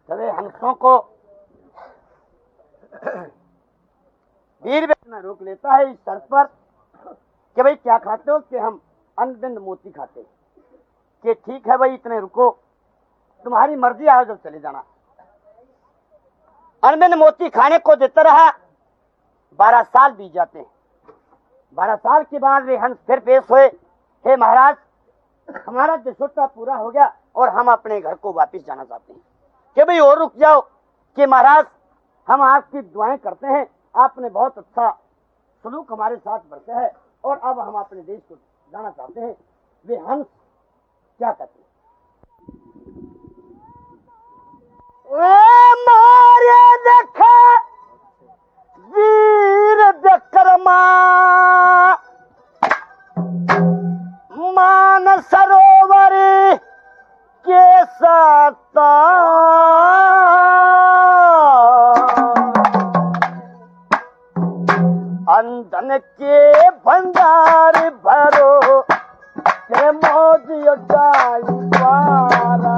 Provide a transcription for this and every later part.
सभी हंसों को वीर में रोक लेता है इस शर्त पर कि भाई क्या खाते हो, कि हम अनबिंद मोती खाते हैं। कि ठीक है भाई इतने रुको, तुम्हारी मर्जी, आओ जब चले जाना। अनबिंद मोती खाने को देता रहा। 12 साल बीत जाते हैं। 12 साल के बाद वे हंस फिर पेश हुए, हे महाराज हमारा दिशोत्ता पूरा हो गया और हम अपने घर को वापस जाना चाहते हैं। कि भाई और रुक जाओ, कि महाराज हम आपकी दुआएं करते हैं, आपने बहुत अच्छा सलूक हमारे साथ बरता है और अब हम अपने देश को जाना चाहते हैं। वे हंस क्या कहते हैं, मारे देखे वीर विक्रमा मान सरोवर के साथ अंधन के भंडार भरो के मौज उठाई पारा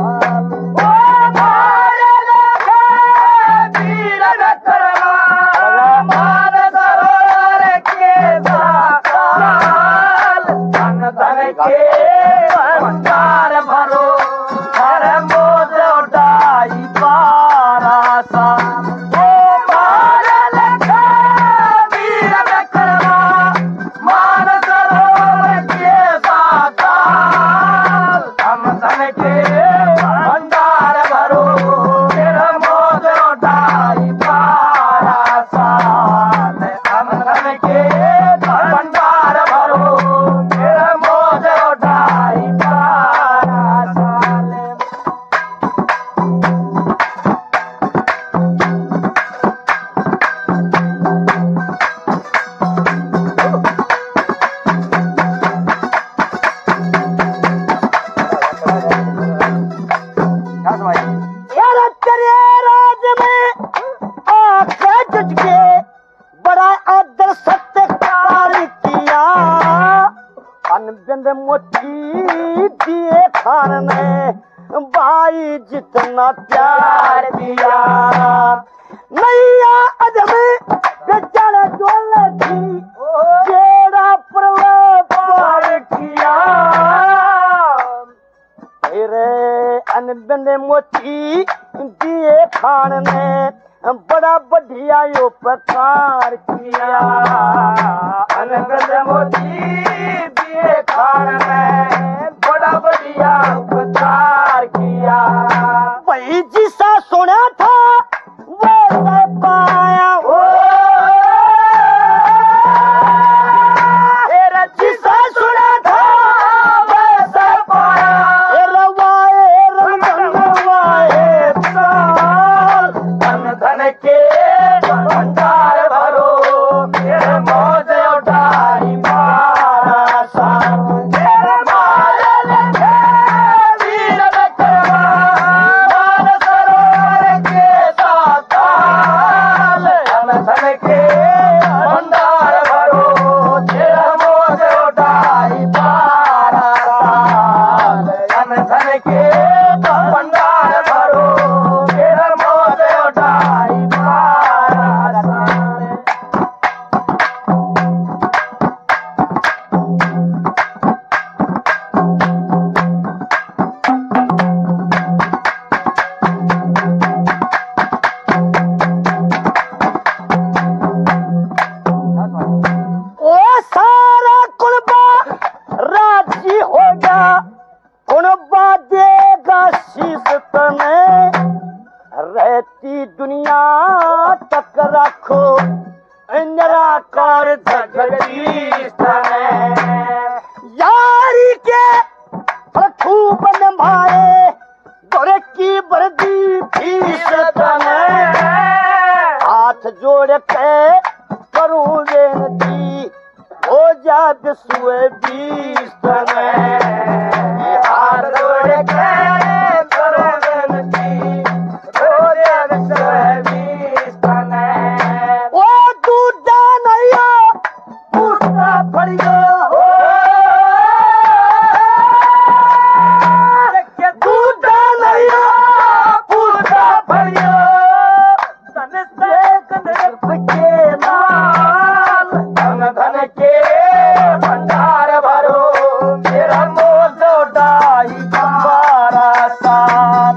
जितना प्यार दिया नैया अजमे बेचारा डोले थी जेड़ा प्रलय पार किया तेरे अनबन मोती दिए खान ने बड़ा बढ़िया उपकार किया। अनबन मोती दिए खान ने बड़ा बढ़िया उपकार किया। वही जिसा सुना था वैसा पाया हो, तेरा जिसा सुना था वैसा पाया। रवाए रवाए साल धन धन के भंडार भरो तेरे मौज उठाई मारा साल। रहती दुनिया तक रखो निराकार यारी के खूब निभाए गोरे की वर्दी फीस हाथ जोड़ के करूं बेनती हो जा बिसुए 20 हाथ जोड़ के करूं बेनती हो जा बिसुए 20 ओ दूधा नैया पूछना पड़ियो दूधा नैया पूछना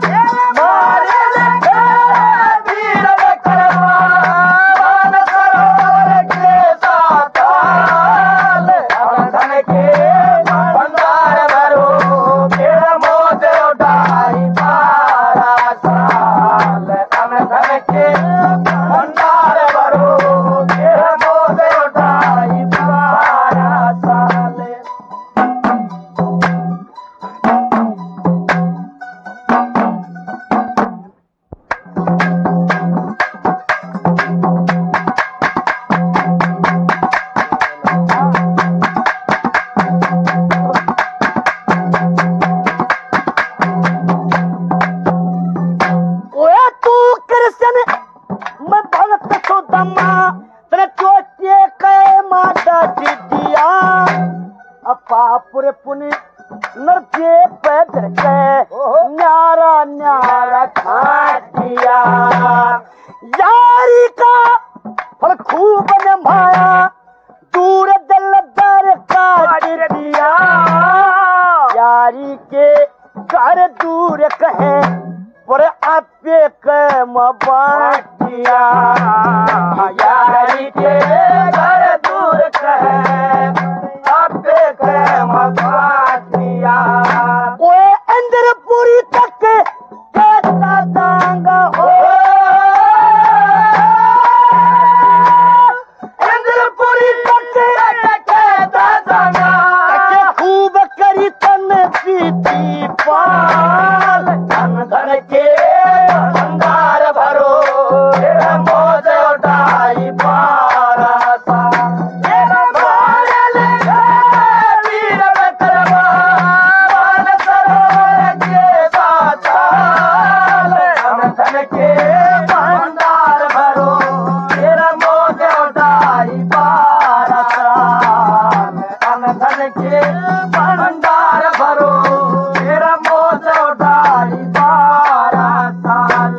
पापुर पुनि नरचे पैदर के न्यारा न्यारा खाटिया यारी का फल खूब निभाया दूर दिल दर काट दिया यारी के घर दूर कहे पर आपे के मबाटिया यारी के घर दूर कहे ओए अंदर पूरी तक कहता दांगा हो अंदर पूरी तक कहता दांगा खूब करी तन पीती पाल धन धन के भंडार भरो मोज उठाई पारा भंडार भरो मेरा मोज उठाई 12 साल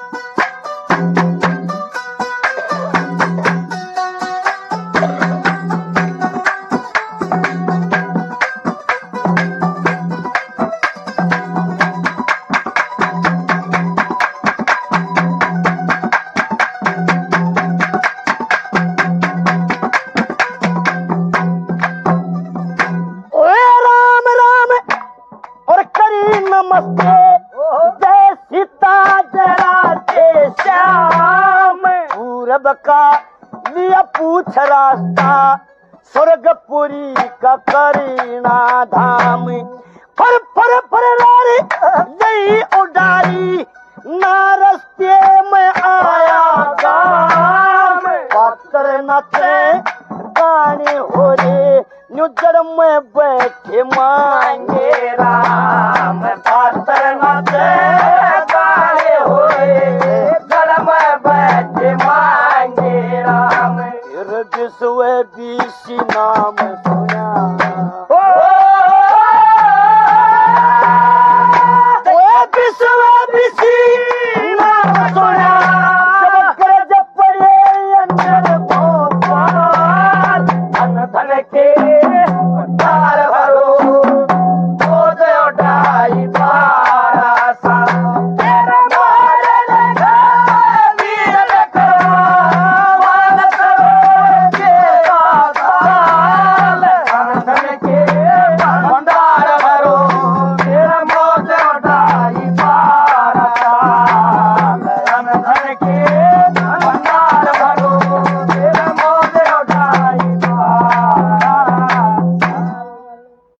नमस्ते जय सीता जरा जय श्याम पूरब का लिया पूछ रास्ता स्वर्गपुरी का करीना धाम फर फर फर लारी यही उडारी ना रस्ते में आया गाम पात्र नचे गाने हो रे न्यूजर में बैठे माँ